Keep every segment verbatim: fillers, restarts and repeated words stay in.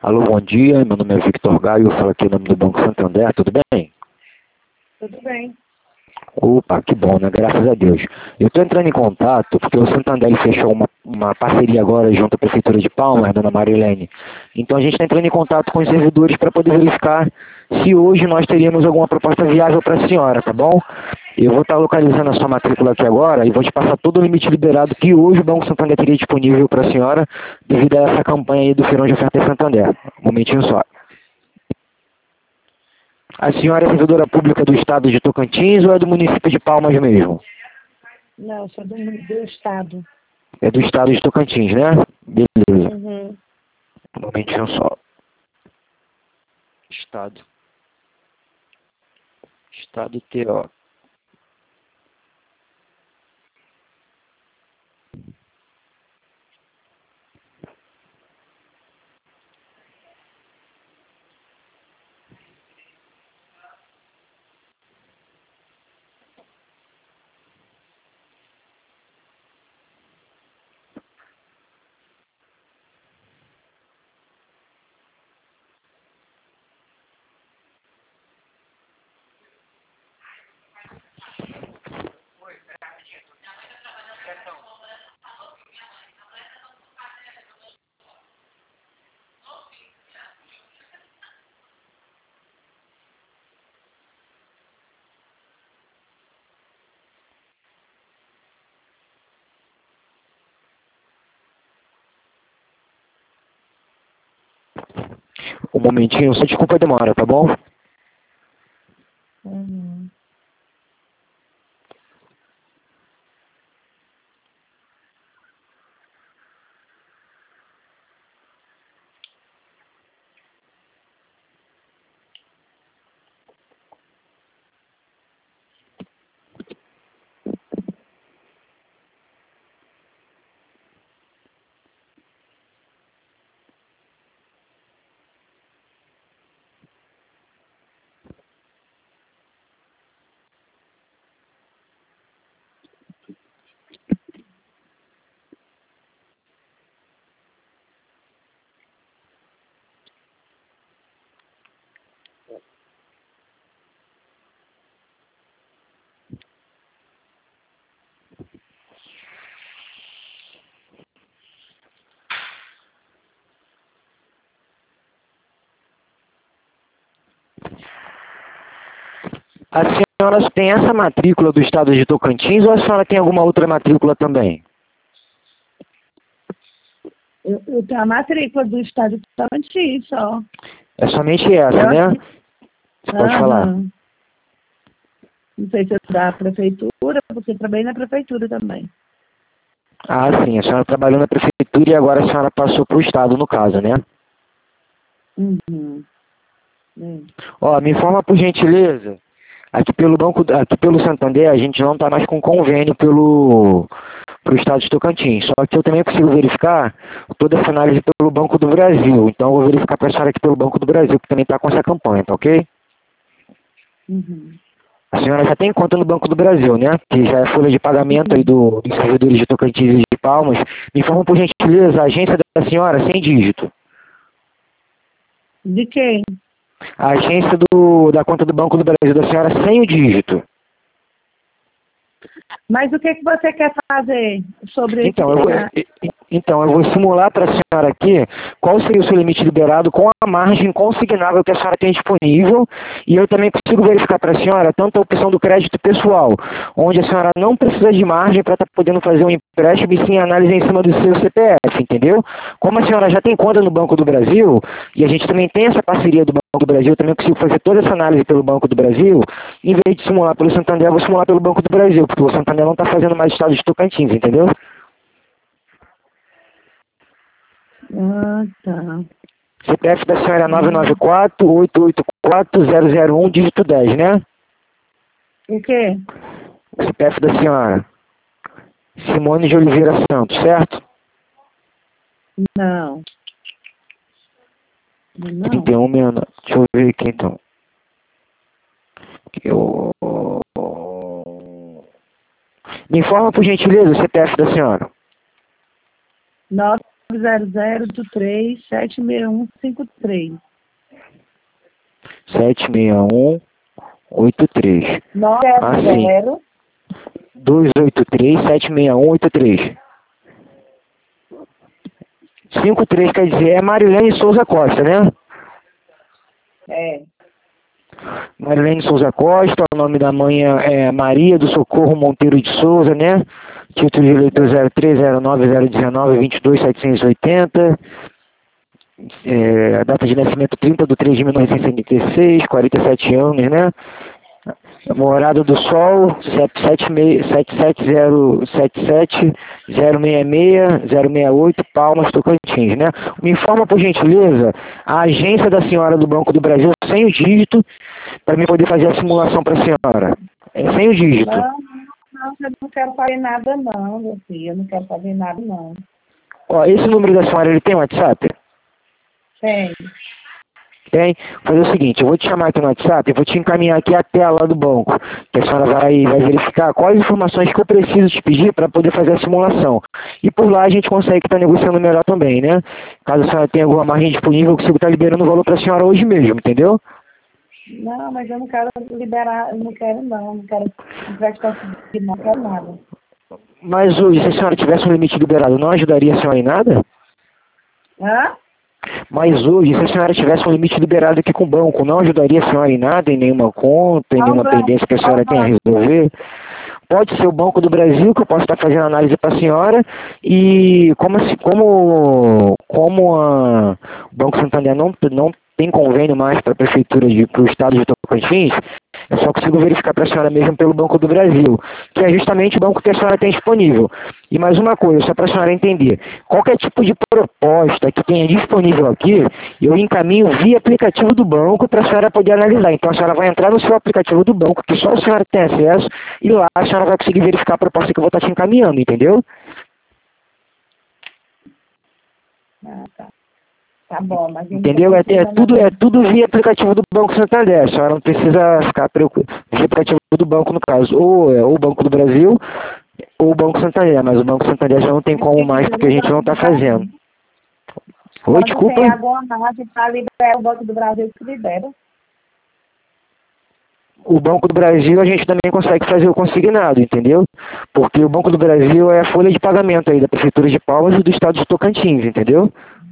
Alô, bom dia, meu nome é Victor Gaio, eu falo aqui em nome do Banco Santander, tudo bem? Tudo bem. Opa, que bom, né? Graças a Deus. Eu estou entrando em contato porque o Santander ele fechou uma, uma parceria agora junto à Prefeitura de Palmas, dona Marilene. Então a gente está entrando em contato com os servidores para poder verificar se hoje nós teríamos alguma proposta viável para a senhora, tá bom? Eu vou estar localizando a sua matrícula aqui agora e vou te passar todo o limite liberado que hoje o Banco Santander teria disponível para a senhora devido a essa campanha aí do Feirão de Oferta Santander. Um momentinho só. A senhora é servidora pública do estado de Tocantins ou é do município de Palmas mesmo? Não, eu sou do, do estado. É do estado de Tocantins, né? Beleza. Uhum. Um momentinho só. Estado. Estado T O. Um momentinho, só desculpa a demora, tá bom? Uhum. A senhora tem essa matrícula do estado de Tocantins ou a senhora tem alguma outra matrícula também? Eu, eu tenho a matrícula do estado de Tocantins só. É somente essa, Eu né? aqui. Você pode falar. Aham. Não sei se é da prefeitura, porque eu trabalhei na prefeitura também. Ah, sim. A senhora trabalhou na prefeitura e agora a senhora passou para o estado, no caso, né? Uhum. É. Ó, me informa por gentileza. Aqui pelo banco, aqui pelo Santander, a gente não está mais com convênio pelo pro estado de Tocantins. Só que eu também consigo verificar toda essa análise pelo Banco do Brasil. Então eu vou verificar para a senhora aqui pelo Banco do Brasil, que também está com essa campanha, tá ok? Uhum. A senhora já tem conta no Banco do Brasil, né? Que já é folha de pagamento aí do, dos servidores de Tocantins e de Palmas. Me informa por gentileza a agência da senhora sem dígito. De quem? A agência do, da conta do Banco do Brasil da senhora sem o dígito. Mas o que, que você quer fazer sobre Então, eu vou, esse... então, eu vou simular para a senhora aqui qual seria o seu limite liberado com a margem consignável que a senhora tem disponível. E eu também consigo verificar para a senhora tanto a opção do crédito pessoal, onde a senhora não precisa de margem para estar podendo fazer um empréstimo e sim análise em cima do seu C P F, entendeu? Como a senhora já tem conta no Banco do Brasil, e a gente também tem essa parceria do Banco do Brasil, eu também consigo fazer toda essa análise pelo Banco do Brasil, em vez de simular pelo Santander, eu vou simular pelo Banco do Brasil, porque o Santander não está fazendo mais estado de Tocantins, entendeu? Ah, tá. C P F da senhora é nove nove Hum. quatro, oito oito quatro, zero zero um, dígito dez, né? O quê? C P F da senhora. Simone de Oliveira Santos, certo? Não. Não. trinta e um, deixa eu ver aqui então. Eu... Me informa por gentileza o C P F da senhora. nove zero zero oito três sete seis um cinco três. sete seis um oito três. nove zero dois oito três sete seis um oito três. cinco três quer dizer é Marilene Souza Costa, né? É. Marilene Souza Costa, o nome da mãe é Maria do Socorro Monteiro de Souza, né? Título de eleitor zero três zero nove zero um nove vinte e dois setecentos e oitenta. É, a data de nascimento trinta de três de mil novecentos e setenta e seis, quarenta e sete anos, né? Morada do Sol, sete sete zero sete sete zero seis seis zero seis oito, Palmas, Tocantins, né? Me informa, por gentileza, a agência da senhora do Banco do Brasil sem o dígito, para mim poder fazer a simulação para a senhora. É sem o dígito. Não, não, eu não quero fazer nada não, meu filho. Eu não quero fazer nada não. Ó, esse número da senhora, ele tem WhatsApp? Tem. Tem? Vou fazer o seguinte, eu vou te chamar aqui no WhatsApp e vou te encaminhar aqui a tela do banco, que a senhora vai, vai verificar quais informações que eu preciso te pedir para poder fazer a simulação. E por lá a gente consegue estar negociando melhor também, né? Caso a senhora tenha alguma margem disponível, eu consigo estar liberando o valor para a senhora hoje mesmo, entendeu? Não, mas eu não quero liberar, eu não quero não, não quero, não vai conseguir, não quero nada. Mas hoje, se a senhora tivesse um limite liberado, não ajudaria a senhora em nada? Hã? Mas hoje, se a senhora tivesse um limite liberado aqui com o banco, não ajudaria a senhora em nada, em nenhuma conta, em Qual nenhuma banco? pendência que a Qual senhora tenha a banco? resolver? Pode ser o Banco do Brasil, que eu posso estar fazendo análise para a senhora, e como, se- como, como a, o Banco Santander não, não tem convênio mais para a Prefeitura, para o Estado de Tocantins, eu só consigo verificar para a senhora mesmo pelo Banco do Brasil, que é justamente o banco que a senhora tem disponível. E mais uma coisa, só para a senhora entender, qualquer tipo de proposta que tenha disponível aqui, eu encaminho via aplicativo do banco para a senhora poder analisar. Então a senhora vai entrar no seu aplicativo do banco, que só a senhora tem acesso, e lá a senhora vai conseguir verificar a proposta que eu vou estar te encaminhando, entendeu? Ah, tá. Tá bom, mas... Entendeu? É, é, tudo, é tudo via aplicativo do Banco Santander. A senhora não precisa ficar preocupada. Via aplicativo do banco, no caso. Ou é o Banco do Brasil, ou o Banco Santander. Mas o Banco Santander já não tem como mais, porque a gente não está fazendo. Oi, Quando desculpa? tem alguma margem para liberar o Banco do Brasil, que libera. O Banco do Brasil a gente também consegue fazer o consignado, entendeu? Porque o Banco do Brasil é a folha de pagamento aí da Prefeitura de Palmas e do Estado de Tocantins, entendeu?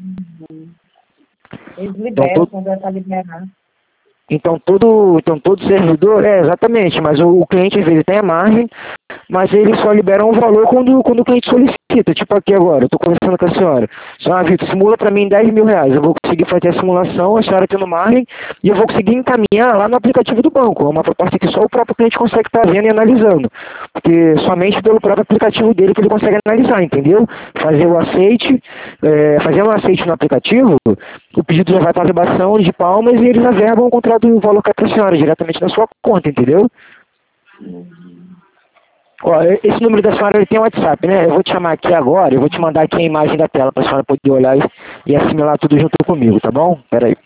Eles Então, liberam todo, quando é para liberar. então, todo, então todo servidor, é exatamente, mas o, o cliente às vezes tem a margem, mas eles só liberam o valor quando, quando o cliente solicita. Tipo aqui agora, eu estou conversando com a senhora. Senhora Vitor, simula para mim dez mil reais. Eu vou conseguir fazer a simulação, a senhora tendo margem, e eu vou conseguir encaminhar lá no aplicativo do banco. É uma proposta que só o próprio cliente consegue estar vendo e analisando. Porque somente pelo próprio aplicativo dele que ele consegue analisar, entendeu? Fazer o aceite, é, fazer um aceite no aplicativo, o pedido já vai para a verbação de Palmas e eles averbam o contrato do valor para a senhora diretamente na sua conta, entendeu? Ó, esse número da senhora ele tem WhatsApp, né? Eu vou te chamar aqui agora, eu vou te mandar aqui a imagem da tela para a senhora poder olhar e, e assimilar tudo junto comigo, tá bom? Pera aí.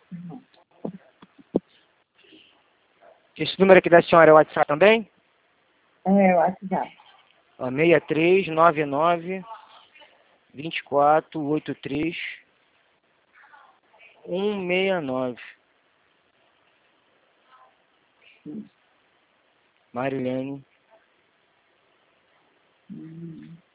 Esse número aqui da senhora é o WhatsApp também? É, eu acho que já. Ó, seis três nove nove dois quatro oito três um seis nove. Marilene. Hum.